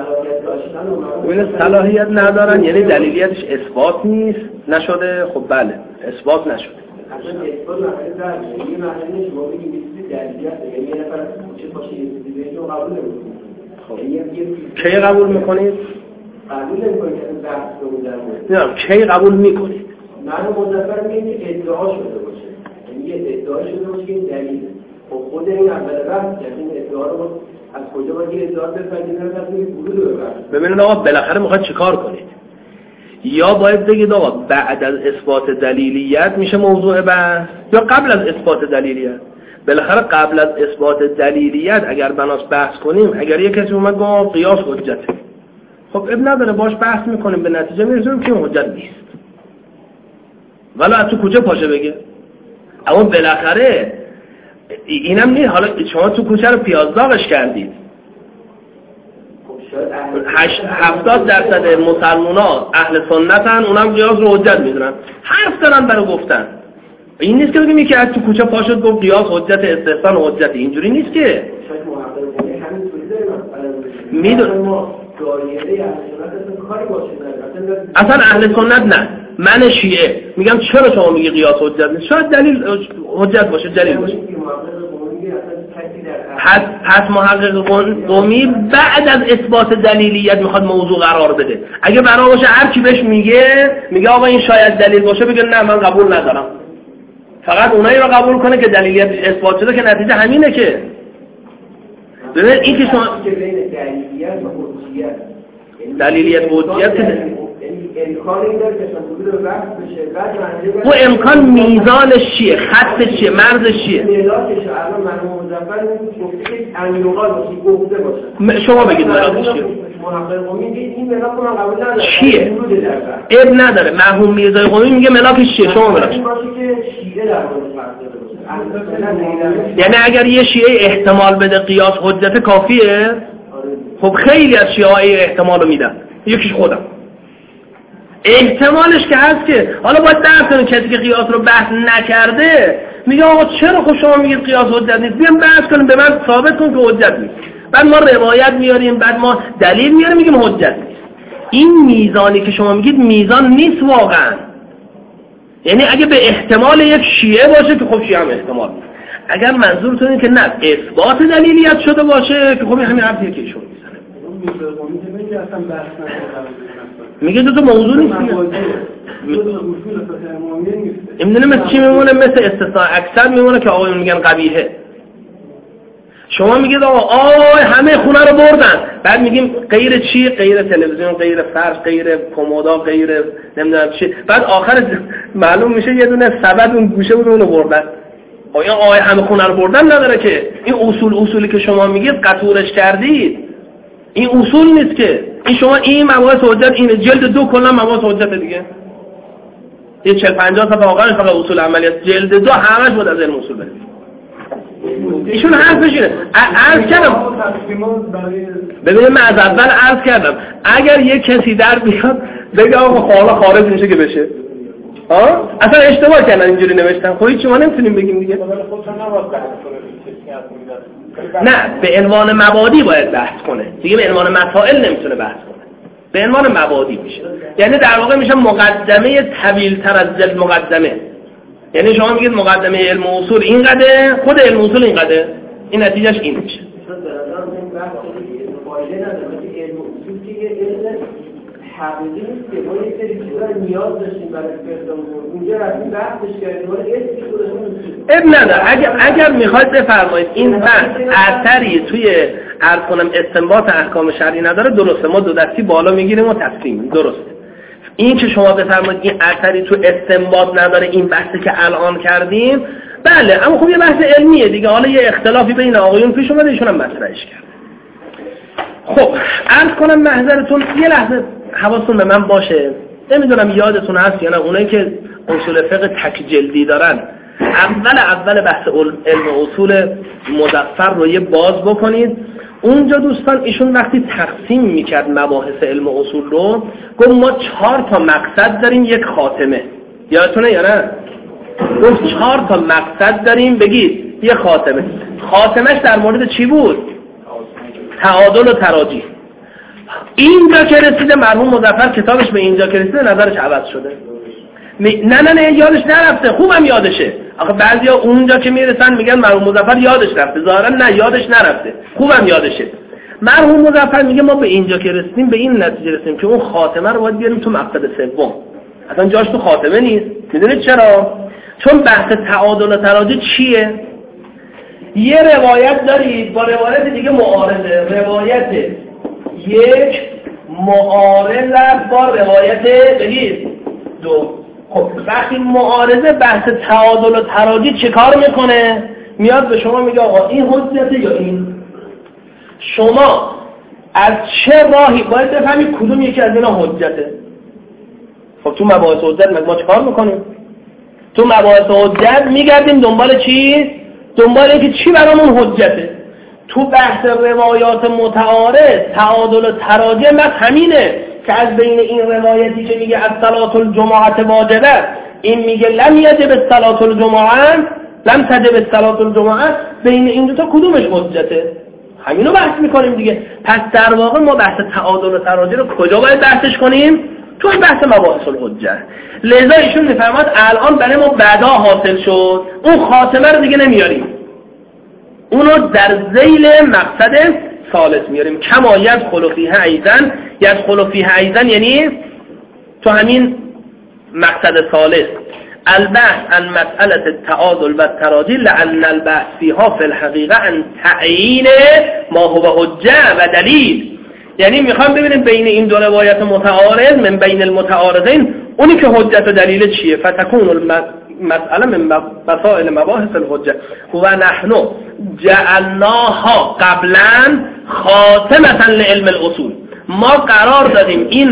صلاحیت ندارن یعنی دلیلیتش اثبات نیست، نشده. خب بله اثبات نشده. اصلا اثبات نشده، یه معنی شما بگید دلیلیت، یعنی یه نفر چه باشه یه چیزی بهش رو قبول نمی‌کنه. خب کی قبول می‌کنید؟ قبول نمی‌کنید که بحث رو نه کی قبول می‌کنید؟ من مظفر میگه ادعا شده باشه، یعنی یه ادعا شده باشه که این دلیل. خب خود این اول بحث این ادعا رو از کجا باید ادعا بفهمید نه تصمیم ورود رو ببرید. ببینید آقا بالاخره میخواید چیکار کنید؟ یا باید بگید آقا بعد از اثبات دلیلیت میشه موضوع بحث، یا قبل از اثبات دلیلیت. بالاخره قبل از اثبات دلیلیت اگر بناس بحث کنیم، اگر یک کسی اومد گفت قیاس حجته، خب اب نداره باش بحث میکنیم، به نتیجه میرسیم که حجت نیست. ولی از تو کوچه پاشه بگه. اما بالاخره اینم نیست. حالا شما تو کوچه رو پیاز داغش کردید، 70% مسلمونا اهل سنتن، اونم قیاس رو حجت میدونن، حرف دارن برای گفتن. این نیست که بگیم یکی از تو کوچه پاشد گفت قیاس حجت، استحسان حجت، اینجوری نیست که. میدونم اصلا اهل سنت نه، من شیعه میگم چرا شما میگی قیاس حجت نیست؟ شاید دلیل حجت باشه، دلیل باشه. پس محقق قومی بعد از اثبات دلیلیت میخواد موضوع قرار بده. اگه بنا باشه هر کی بهش میگه آقا این شاید دلیل باشه، بگه نه من قبول ندارم، فقط اونایی رو قبول کنه که دلیلیت اثبات شده، که نتیجه همینه. که ببین این که شما دلیلیت و حجیت و امکان میزانش چیه؟ خطش چیه؟ مرزش چیه؟ شما بگید ملاکش چیه؟ اب نداره. مرحوم میرزای قمی میگه ملاکش چیه؟ شما ملاکش. یعنی اگر یه شیعه احتمال بده قیاس حجت کافیه؟ خب خیلی از شیعه احتمال رو میدن، یکیش خودم. احتمالش که هست که حالا باید درک کنیم کسی که قیاس رو بحث نکرده میگه آقا چرا خب شما میگید قیاس حجت نیست؟ بیام بحث کنیم، به من ثابت کن که حجت نیست. بعد ما روایت میاریم، بعد ما دلیل میاریم، میگیم حجت نیست. این میزانی که شما میگید میزان نیست واقعا. یعنی اگه به احتمال یک شیعه باشه که خب شیعه هم احتمال نیست. اگر منظورتون اینه که نه اثبات دلیلیت شده باشه که خب همین حرفیه که ایشون میزنه. میگه دو تا موضوع نیست. میدونه مثل چی میمونه؟ مثل استثناء اکثر میمونه که آقایون میگن قبیحه. شما میگید آقا همه خونه رو بردن، بعد میگیم غیر چی؟ غیر تلویزیون، غیر فرش، غیر کمودا، غیر نمیدونم چی. بعد آخر معلوم میشه یه دونه سبد اون گوشه بود اونو بردن. آقا همه خونه رو بردن نداره که. این اصولی که شما میگید قطورش کردید. این اصول نیست که. این شما این مباحث حجت، این جلد 2 کلا مباحث حجت دیگه. یه 40-50 صفحه واقعا فقط اصول عملیات. جلد 2 همش بود از علم اصول برید. ایشون حرفش اینه. عرض کردم ببینید، من از اول عرض کردم اگر یک کسی در بیاد بگه آقا حالا خارج میشه که بشه، اصلا اشتباه کردن اینجوری نوشتن. خب هیچ ما نمیتونیم بگیم دیگه. نه، به عنوان مبادی باید بحث کنه دیگه، به عنوان مسائل نمیتونه بحث کنه، به عنوان مبادی میشه. یعنی در واقع میشه مقدمه طویل تر از جلد مقدمه. یعنی شما میگید مقدمه علم اصول اینقدره، خود علم اصول اینقدره، این نتیجهش این میشه. حقیقی نیست که ما یک سری چیزا نیاز داشتیم برای فردامون، اونجا رفتیم بحثش کردیم ولی اسمی نداره. اگر میخواید بفرمایید این بحث اثری توی عرض کنم استنباط احکام شرعی نداره، درسته، ما دو دستی بالا میگیریم و تقسیم، درسته. این که شما بفرمایید این اثری تو استنباط نداره، این بحثی که الان کردیم، بله، اما خب یه بحث علمیه دیگه. حالا یه اختلافی بین آقایون پیش اومده، ایشون هم مطرحش کرد. خب عرض کنم محضرتون یه لحظه حواستون به من باشه. نمیدونم یادتون هست یا نه، اونایی که اصول فقه تک جلدی دارن، اول بحث علم اصول مظفر رو یه باز بکنید. اونجا دوستان ایشون وقتی تقسیم میکرد مباحث علم اصول رو، گفت ما 4 تا مقصد داریم، یک خاتمه. یادتونه یا نه؟ گفت 4 تا مقصد داریم، بگید یه خاتمه. خاتمش در مورد چی بود؟ تعادل و تراجیح. اینجا که رسیده مرحوم مظفر کتابش به اینجا که رسیده نظرش عوض شده. نه یادش نرفته، خوبم یادشه. آخه بعضیا اونجا که میرسن میگن مرحوم مظفر یادش رفته، ظاهرا نه یادش نرفته، خوبم یادشه. مرحوم مظفر میگه ما به اینجا که رسیدیم به این نتیجه رسیدیم که اون خاتمه رو باید بیاریم تو مقصد سوم. اصلا جاش تو خاتمه نیست. میدونید چرا؟ چون بحث تعادل و تراجیح چیه؟ یه روایت دارید با روایت دیگه معارضه، روایت یک معارضه با روایت بگید 2. خب وقتی معارضه بحث تعادل و تراجیح چه کار میکنه؟ میاد به شما میگه آقا این حجته یا این؟ شما از چه راهی باید بفهمید کدوم یکی از اینا حجته؟ خب تو مباحث حجت ما چه کار میکنیم؟ تو مباحث حجت میگردیم دنبال چی؟ دنبال اینکه چی برامون حجته. تو بحث روایات متعارض تعادل و تراجیح بس همینه که از بین این روایتی که میگه از صلاة الجمعه واجبه، این میگه لم یجب صلاة الجمعه، لم تجب صلاة الجمعه، بین این دوتا کدومش حجته؟ همینو بحث میکنیم دیگه. پس در واقع ما بحث تعادل و تراجیح رو کجا باید بحثش کنیم؟ تو بحث مباحث الحجه. لذا ایشون میفرماد الان برای ما بعدا حاصل شد، اون خاتمه رو دیگه نمیاریم، اونو در ذیل مقصد ثالث میاریم. کما یدخل فیه ایضا، یدخل فیه ایضا یعنی تو همین مقصد ثالث. البحث عن مسئله التعادل و التراجیح لأن البحث فیها فی الحقیقه عن تعیین ما هو حجه و دلیل. یعنی میخوام ببینیم بین این دو روایت متعارض، من بین المتعارضین اونی که حجت و دلیل چیه. فتكون المسأله من مسائل مباحث الحجه و نحن جعلناها قبلا خاتمه لعلم الاصول. ما قرار دادیم این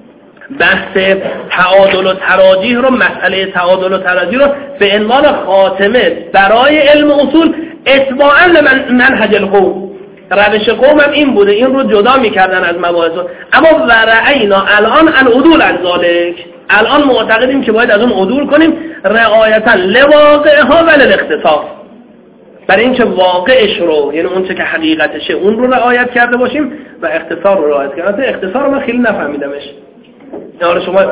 بحث تعادل و تراجیح رو، مسئله تعادل و تراجیح رو به عنوان خاتمه برای علم اصول اتباعا لمنهج القوم. روش قوم هم این بوده، این رو جدا میکردن از مباحث. اما ورعینا الان العدول عن ذلک، الان معتقدیم که باید از اون عدول کنیم رعایتا لواقعها و للاختصاص، برای اینکه واقعش رو، یعنی اون چه که حقیقتشه اون رو رعایت کرده باشیم و اختصار رو رعایت کردیم. اختصار رو من خیلی نفهمیدمش. یعنی شما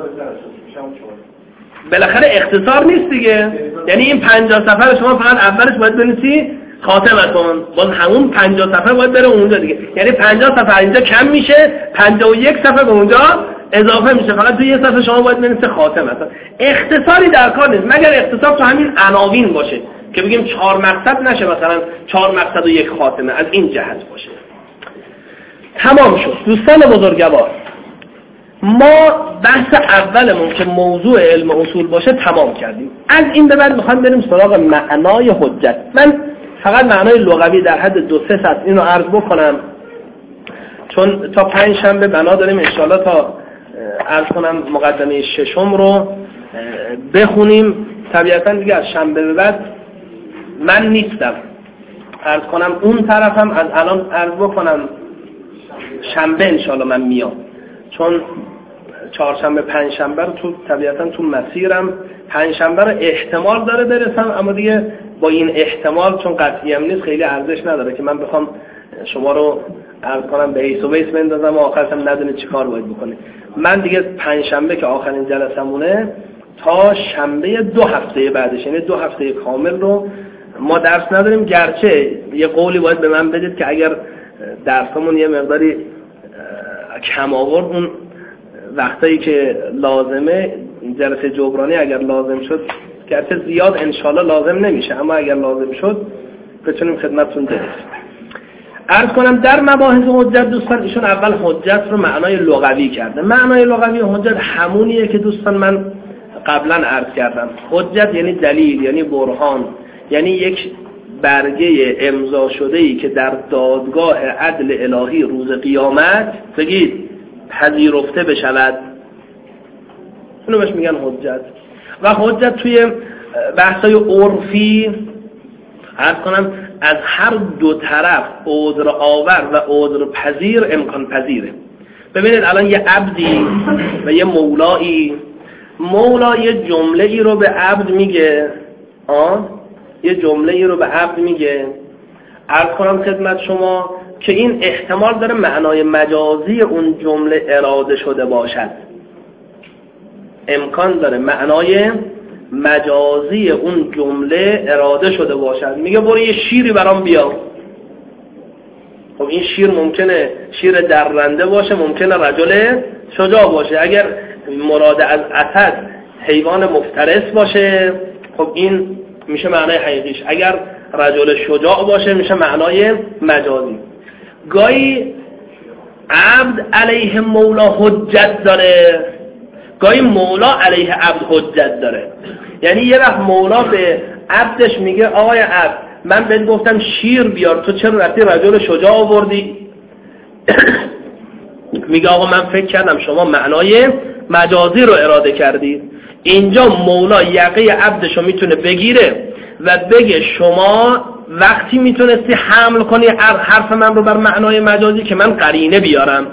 بالاخره اختصار نیست دیگه، یعنی این 50 صفحه شما فقط اولش باید بنویسی خاتمتون، باز همون 50 صفحه باید بره اونجا دیگه، یعنی 50 صفحه اینجا کم میشه، 51 صفحه به اونجا اضافه میشه، فقط توی یه صفحه شما باید بنویسی خاتمتون. اختصاری در کار نیست مگر اختصار تو همین عناوین باشه که بگیم 4 مقصد نشه، مثلا 4 مقصد و 1 خاتمه، از این جهت باشه. تمام شد دوستان بزرگوار. ما بحث اولمون که موضوع علم اصول باشه تمام کردیم. از این به بعد میخوام بریم سراغ معنای حجت. من فقط معنای لغوی در حد 2-3 سطر اینو عرض بکنم، چون تا 5 شنبه بنا داریم ان شاءالله تا عرض کنم مقدمه 6 رو بخونیم. طبیعتا دیگه از شنبه به بعد من نیستم، عرض کنم اون طرفم از الان عرض بکنم شنبه ان شاءالله من میام، چون 4 شنبه 5 شنبه رو طبیعتا تو مسیرم، 5 شنبه رو احتمال داره برسم، اما دیگه با این احتمال چون قطعی هم نیست خیلی ارزش نداره که من بخوام شما رو عرض کنم به حیث و بیس بندازم و آخرش هم ندونید چی کار باید بکنید. من دیگه 5 شنبه که آخرین جلسمونه تا شنبه 2 هفته بعدش، یعنی 2 هفته کامل رو ما درس نداریم، گرچه یه قولی باید به من بدید که اگر درسمون یه مقداری کم آورد اون وقتایی که لازمه جلسه جبرانی اگر لازم شد، گرچه زیاد انشالله لازم نمیشه اما اگر لازم شد بتونیم خدمتتون برسیم. عرض کنم در مباحث حجت دوستان ایشون اول حجت رو معنای لغوی کرده. معنای لغوی حجت همونیه که دوستان من قبلا عرض کردم. حجت یعنی دلیل، یعنی برهان، یعنی یک برگه امضا شده‌ای که در دادگاه عدل الهی روز قیامت بگید پذیرفته بشود، اینو بهش میگن حجت. و حجت توی بحثای عرفی عرض کنم از هر دو طرف عذر آور و عذر پذیر امکان پذیره. ببینید الان یه عبدی و یه مولایی، مولا یه جمله ای رو به عبد میگه، یه جمله ای رو به عبد میگه، عرض کنم خدمت شما که این احتمال داره معنای مجازی اون جمله اراده شده باشد، امکان داره معنای مجازی اون جمله اراده شده باشد. میگه برو یه شیری برام بیا. خب این شیر ممکنه شیر درنده باشه، ممکنه رجل شجاع باشه. اگر مراد از اسد حیوان مفترس باشه خب این میشه معنای حقیقیش، اگر رجل شجاع باشه میشه معنای مجازی. گاهی عبد علیه مولا حجت داره، گاهی مولا علیه عبد حجت داره. یعنی یه وقت مولا به عبدش میگه آقای عبد من بهت گفتم شیر بیار، تو چرا رفتی رجل شجاع آوردی؟ میگه آقا من فکر کردم شما معنای مجازی رو اراده کردید. اینجا مولا یقه عبدشو میتونه بگیره و بگه شما وقتی میتونستی حمل کنی حرف من رو بر معنای مجازی که من قرینه بیارم.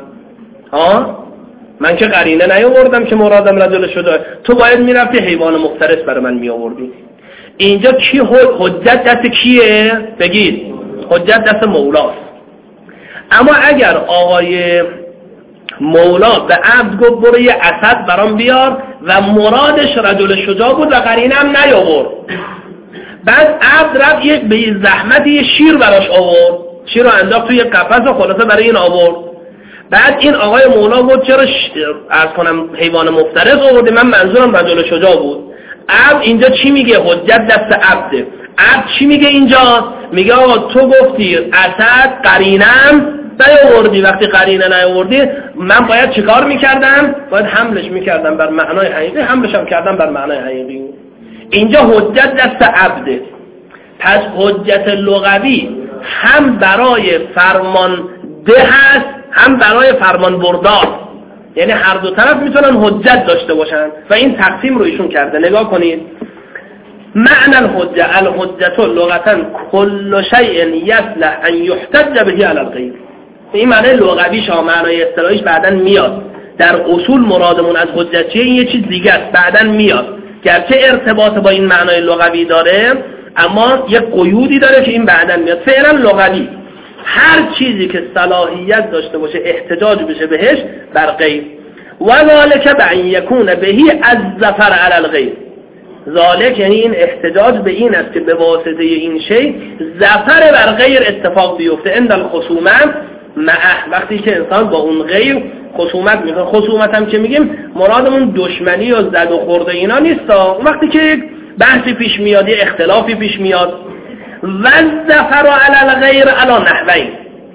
من که قرینه نیاوردم که مرادم رجل شده، تو باید میرفتی حیوان مفترس برای من میآوردی. اینجا کی حجت دست کیه؟ بگید حجت دست مولاست. اما اگر آقای مولا به عبد گفت برو یه اسد برام بیار و مرادش رجل شجاع بود و قرینه هم نیاورد، بعد عبد رفت یک به زحمت یه شیر براش آورد، شیر رو انداخت توی قفس و خلاصه برای این آورد. بعد این آقای مولا گفت چرا عرض کنم حیوان مفترس آوردی، من منظورم رجل شجاع بود. عبد اینجا چی میگه؟ حجت دست عبده. عبد چی میگه اینجا؟ میگه آقا تو گفتی اسد قرینم نیاوردی، وقتی قرینه نیاوردی من باید چیکار میکردم؟ باید حملش میکردم بر معنای حقیقی، حملش هم کردم بر معنای حقیقی. اینجا حجت دست عبده. پس حجت لغوی هم برای فرمان ده هست هم برای فرمان بردار، یعنی هر دو طرف میتونن حجت داشته باشن و این تقسیم رو ایشون کرده. نگاه کنید معنی الحجت لغتا کل شیء یصلح ان یحتج به علی الغیر. این معنی لغویش ها، معنای اصطلاحیش بعداً میاد در اصول مرادمون از حجت چیه؟ این یه چیز دیگه است، بعداً میاد، گرچه ارتباط با این معنای لغوی داره اما یک قیودی داره که این بعداً میاد. فعلا لغوی هر چیزی که صلاحیت داشته باشه احتجاج بشه بهش بر غیر. و ذالک بأن یکون بهی الظفر علی الغیر، ذالک یعنی این احتجاج به این است که به واسطه این شی ظفر بر غیر اتفاق بیفته. عند الخصومت معه، وقتی که انسان با اون غیر خصومت میکنه. خصومت هم که میگیم مرادمون دشمنی و زد و خورده اینا نیست، وقتی که بحثی پیش میاد، یه اختلافی پیش میاد. و ظفر علی الغیر علی نحوین،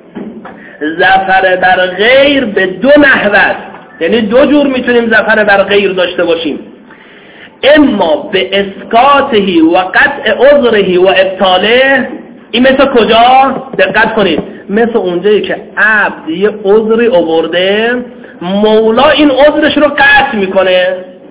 ظفر بر غیر به دو نحوه، یعنی دو جور میتونیم ظفر بر غیر داشته باشیم. اما به اسقاطه و قطع عذره و ابطاله. این مثل کجا؟ دقت کنید، مثل اونجایی که عبد یه عذری آورده، مولا این عذرش رو قطع میکنه،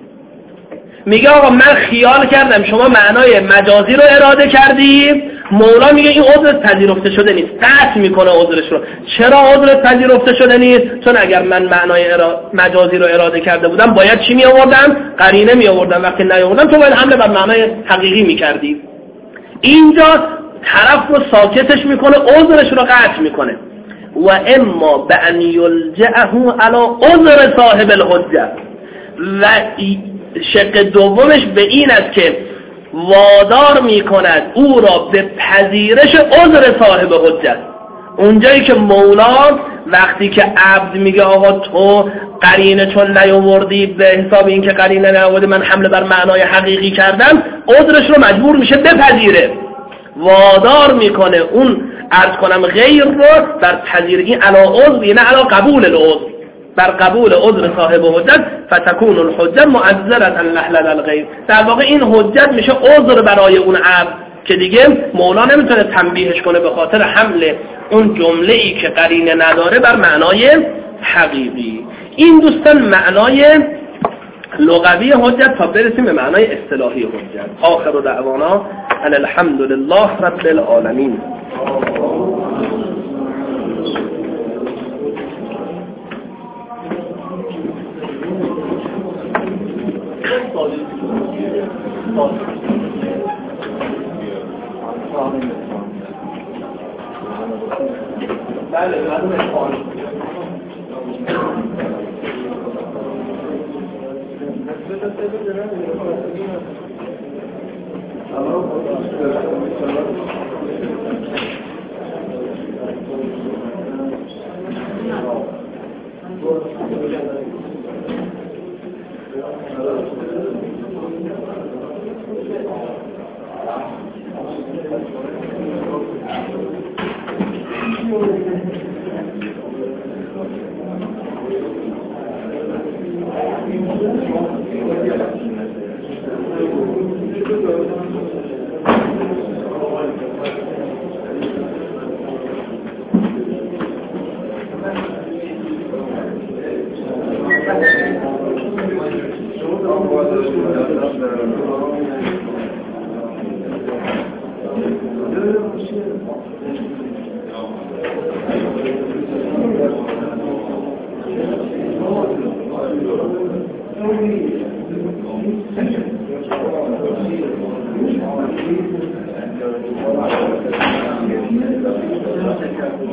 میگه آقا من خیال کردم شما معنای مجازی رو اراده کردی، مولا میگه این عذرت پذیرفته شده نیست، قطع میکنه عذرش رو. چرا عذرت پذیرفته شده نیست؟ چون اگر من معنای مجازی رو اراده کرده بودم باید چی می آوردم؟ قرینه می آوردم، وقتی نیاوردم تو باید حمله بر معنای حقیقی میکردی. اینجا طرف رو ساکتش میکنه، عذرش رو قطع میکنه. و اما بأن یلجأه علی عذر صاحب الحجه، و شق دومش به این است که وادار میکند او را به پذیرش عذر صاحب حجت. اونجایی که مولا وقتی که عبد میگه آقا تو قرینه چون نیاوردی، به حساب این که قرینه نیاوردی من حمله بر معنای حقیقی کردم، عذرش رو مجبور میشه بپذیره، وادار میکنه اون عرض کنم غیر رو بر پذیرگی علی عذر، یعنی علی قبول العذر، بر قبول عذر صاحب حجت. فتکون الحجه معذرة لحلل الغیر، در واقع این حجت میشه عذر برای اون عبد که دیگه مولا نمیتونه تنبیهش کنه به خاطر حمل اون جمله‌ای که قرینه نداره بر معنای حقیقی. این دوستان معنای لغوی حجت. تا برسیم به معنای اصطلاحی حجت. آخر دعوانا ان الحمد لله رب العالمین. بله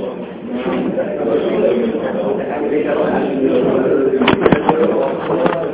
Gracias.